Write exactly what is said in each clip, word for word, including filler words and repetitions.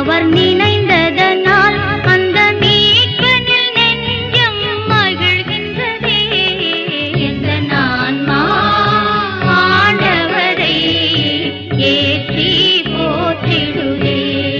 அவர் நினைந்ததனால் அந்த மீட்பனில் நெஞ்சம் மகிழ்கின்றதே. எந்த நான்மா ஆண்டவரை ஏற்றி போற்றிடுதே.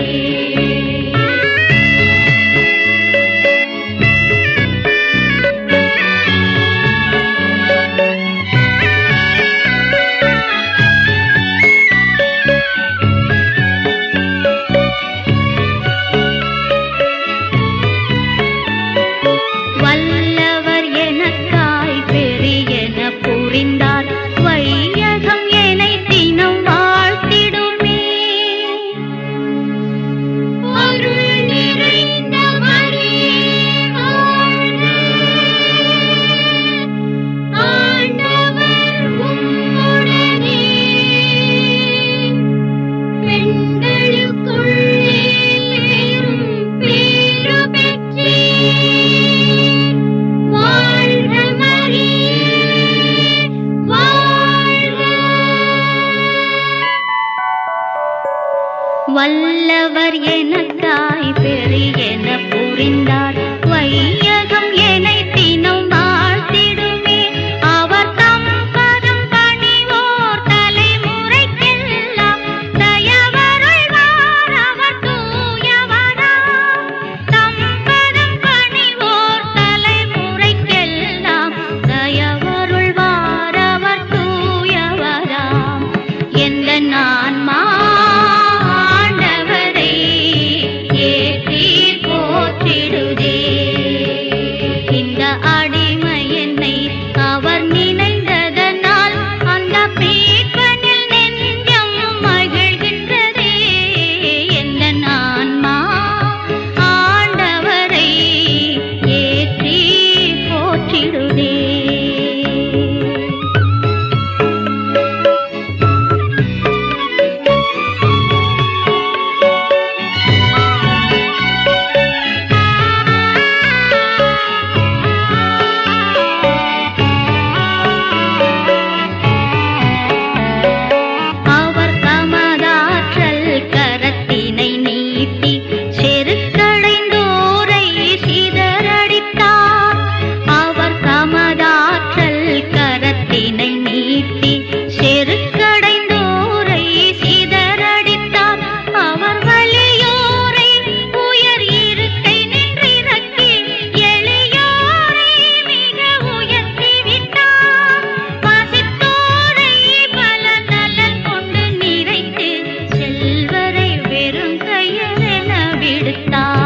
வல்லவர் எனக்காய் பெரியன புரிந்தார், வையகம் என்னை தினம் வாழ்த்திடுமே. அருள் நிறைந்த மரியே வாழ்க, ஆண்டவர் உம்முடனே, பெண்களுக்குள்ளே பேறு பெற்றீர். வாழ்க மரியே, வாழ்க. வல்லவர் எனக்காய் பெரியன புரிந்தார், வையகம் என்னை தினம் வாழ்த்திடுமே. அவர் தம் பதம் பணிவோர் தலைமுறைக்கெல்லாம் தயவருள்வார், அவர் தூயவராம். தம் பதம் பணிவோர் தலைமுறைக்கெல்லாம் தயவருள்வார், அவர் தூயவராம். எந்த நான்மா ஆண்டவரை ஏற்றி போற்றிடுதே. இந்த அடிமை என்னை அவர் நினைந்ததனால் அந்த மீட்பனில் நெஞ்சம் மகிழ்கின்றதே. எந்த நான்மா ஆண்டவரை ஏற்றி போற்றிடுதே. அவர் தமதாற்றல் கரத்தினை நீட்டி செருக்கடைந்தோரை சிதறடித்தார். அவர் தமதாற்றல் கரத்தினை நீட்டி செருக்கடைந்தோரை சிதறடித்தார். அவர் வலியோரை உயர் இருக்கை நின்றிறக்கி எளியோரை மிக உயர்த்தி விட்டார். பசித்தோரை பல நலன் கொண்டு நிறைத்து செல்வரை வெறும் கையென விடுத்தார்.